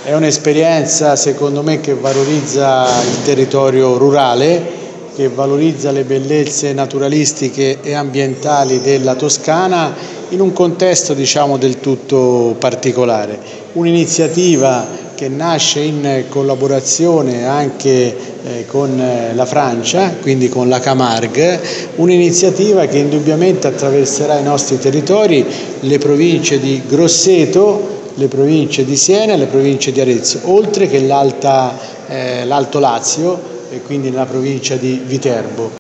È un'esperienza secondo me che valorizza il territorio rurale, che valorizza le bellezze naturalistiche e ambientali della Toscana in un contesto del tutto particolare. Un'iniziativa che nasce in collaborazione anche con la Francia, quindi con la Camargue, un'iniziativa che indubbiamente attraverserà i nostri territori, le province di Grosseto, le province di Siena e le province di Arezzo, oltre che l'Alto Lazio e quindi nella provincia di Viterbo.